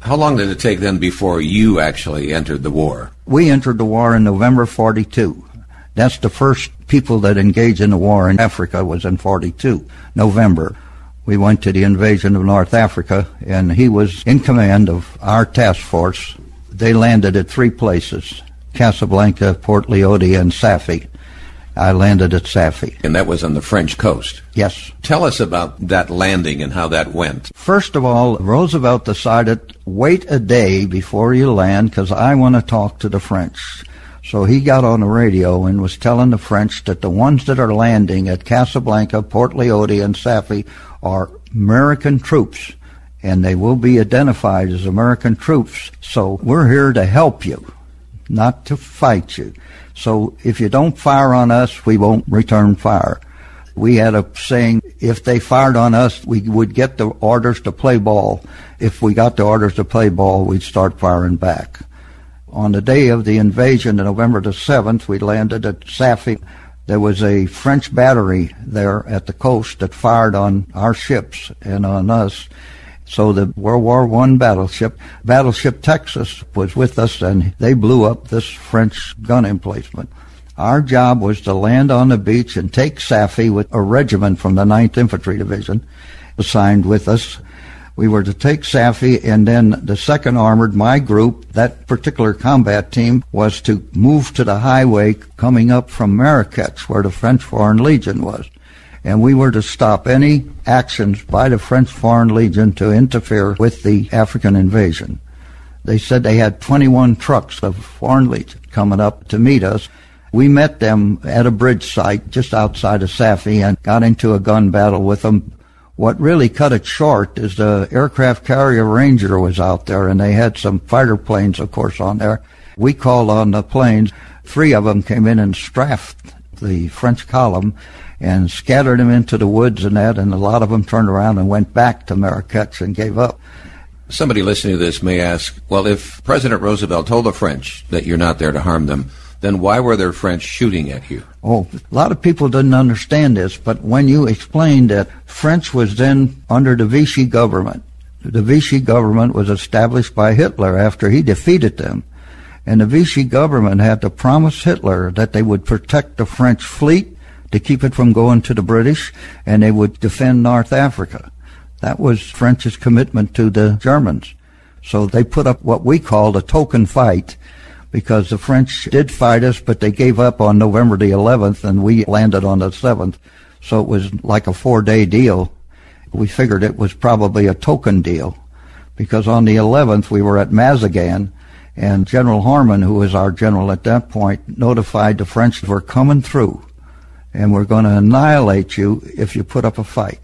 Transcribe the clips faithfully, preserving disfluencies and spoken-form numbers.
How long did it take then before you actually entered the war? We entered the war in November forty-two. That's the first people that engaged in the war in Africa was in forty-two, November. We went to the invasion of North Africa, and he was in command of our task force. They landed at three places, Casablanca, Port Leoti, and Safi. I landed at Safi. And that was on the French coast? Yes. Tell us about that landing and how that went. First of all, Roosevelt decided, wait a day before you land, because I want to talk to the French. So he got on the radio and was telling the French that the ones that are landing at Casablanca, Port Leoti, and Safi are American troops, and they will be identified as American troops. So we're here to help you, not to fight you. So if you don't fire on us, we won't return fire. We had a saying, if they fired on us, we would get the orders to play ball. If we got the orders to play ball, we'd start firing back. On the day of the invasion, November the seventh, we landed at Safi. There was a French battery there at the coast that fired on our ships and on us. So the World War One battleship, Battleship Texas, was with us, and they blew up this French gun emplacement. Our job was to land on the beach and take Safi with a regiment from the ninth Infantry Division assigned with us. We were to take Safi, and then the second Armored, my group, that particular combat team, was to move to the highway coming up from Marrakech, where the French Foreign Legion was. And we were to stop any actions by the French Foreign Legion to interfere with the African invasion. They said they had twenty-one trucks of Foreign Legion coming up to meet us. We met them at a bridge site just outside of Safi and got into a gun battle with them. What really cut it short is the aircraft carrier Ranger was out there, and they had some fighter planes, of course, on there. We called on the planes. Three of them came in and strafed the French column and scattered them into the woods and that, and a lot of them turned around and went back to Marrakech and gave up. Somebody listening to this may ask, well, if President Roosevelt told the French that you're not there to harm them, then why were there French shooting at you? Oh, a lot of people didn't understand this, but when you explained that French was then under the Vichy government, the Vichy government was established by Hitler after he defeated them, and the Vichy government had to promise Hitler that they would protect the French fleet to keep it from going to the British, and they would defend North Africa. That was French's commitment to the Germans. So they put up what we called a token fight, because the French did fight us, but they gave up on November the eleventh, and we landed on the seventh. So it was like a four-day deal. We figured it was probably a token deal, because on the eleventh we were at Mazagan, and General Harmon, who was our general at that point, notified the French were coming through, and we're going to annihilate you if you put up a fight.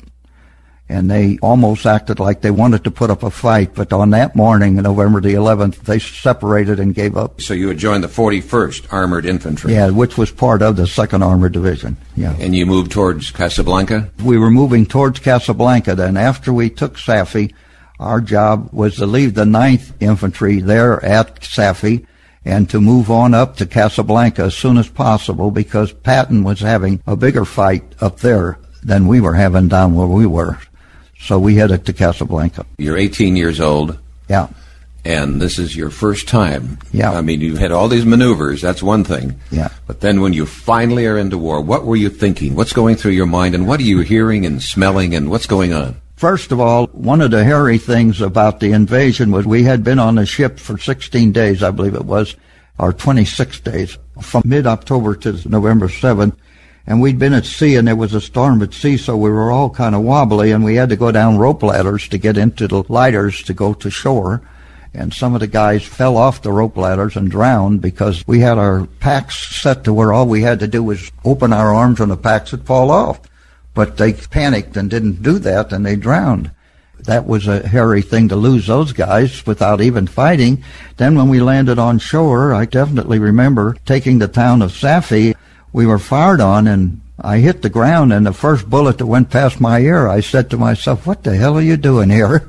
And they almost acted like they wanted to put up a fight, but on that morning, November the eleventh, they separated and gave up. So you had joined the forty-first Armored Infantry? Yeah, which was part of the second Armored Division, yeah. And you moved towards Casablanca? We were moving towards Casablanca. Then after we took Safi, our job was to leave the ninth Infantry there at Safi and to move on up to Casablanca as soon as possible, because Patton was having a bigger fight up there than we were having down where we were. So we headed to Casablanca. You're eighteen years old. Yeah. And this is your first time. Yeah. I mean, you've had all these maneuvers, that's one thing. Yeah. But then when you finally are into war, what were you thinking? What's going through your mind, and what are you hearing and smelling, and what's going on? First of all, one of the hairy things about the invasion was we had been on the ship for sixteen days, I believe it was, or twenty-six days, from mid-October to November seventh. And we'd been at sea, and there was a storm at sea, so we were all kind of wobbly, and we had to go down rope ladders to get into the lighters to go to shore. And some of the guys fell off the rope ladders and drowned because we had our packs set to where all we had to do was open our arms and the packs would fall off. But they panicked and didn't do that, and they drowned. That was a hairy thing to lose those guys without even fighting. Then when we landed on shore, I definitely remember taking the town of Safi. We were fired on, and I hit the ground, and the first bullet that went past my ear, I said to myself, what the hell are you doing here?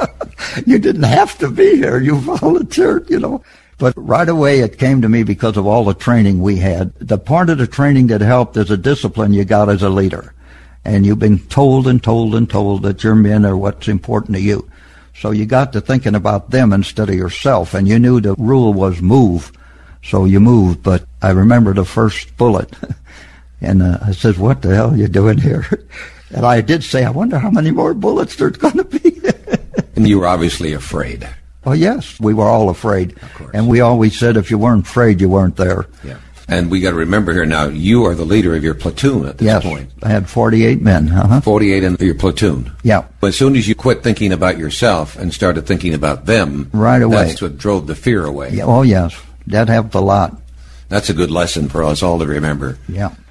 You didn't have to be here. You volunteered, you know. But right away it came to me because of all the training we had. The part of the training that helped is a discipline you got as a leader. And you've been told and told and told that your men are what's important to you. So you got to thinking about them instead of yourself, and you knew the rule was move, so you moved. But I remember the first bullet, and uh, I said, what the hell are you doing here? And I did say, I wonder how many more bullets there's going to be. And you were obviously afraid. Well, yes, we were all afraid. Of course. And we always said if you weren't afraid, you weren't there. Yeah. And we got to remember here now, you are the leader of your platoon at this yes, point. I had forty-eight men. Uh-huh. forty-eight in your platoon. Yeah. But as soon as you quit thinking about yourself and started thinking about them, right away, that's what drove the fear away. Yeah, oh, yes. That helped a lot. That's a good lesson for us all to remember. Yeah.